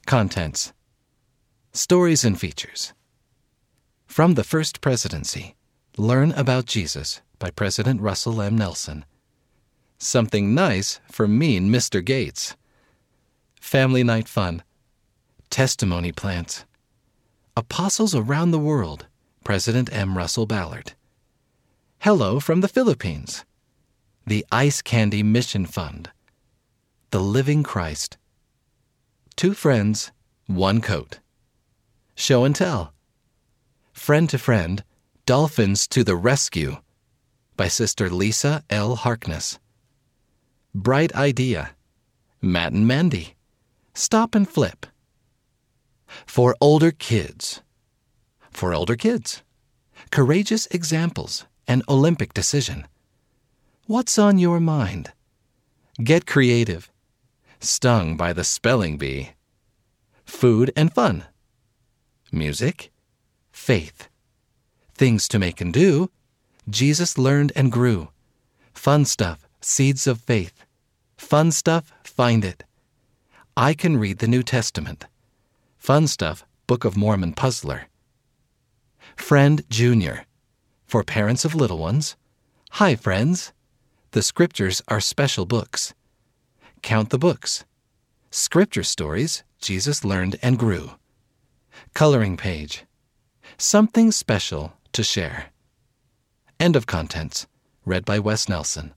Contents. Stories and features. From the First Presidency, Learn About Jesus by President Russell M. Nelson. Something Nice for Mean Mr. Gates. Family Night Fun. Testimony Plants. Apostles Around the World, President M. Russell Ballard. Hello from the Philippines. The Ice Candy Mission Fund. The Living Christ. Two Friends, One Coat. Show and Tell. Friend to Friend, Dolphins to the Rescue by Sister Lisa L. Harkness. Bright Idea, Matt and Mandy. Stop and Flip. For Older Kids. For Older Kids. Courageous Examples, an Olympic Decision. What's on Your Mind? Get Creative. Stung by the Spelling Bee. Food and Fun. Music. Faith. Things to Make and Do. Jesus Learned and Grew. Fun Stuff, Seeds of Faith. Fun Stuff, Find It. I Can Read the New Testament. Fun Stuff, Book of Mormon Puzzler. Friend Junior. For parents of little ones. Hi, friends. The Scriptures are special books. Count the Books. Scripture Stories Jesus Learned and Grew. Coloring Page. Something Special to Share. End of contents. Read by Wes Nelson.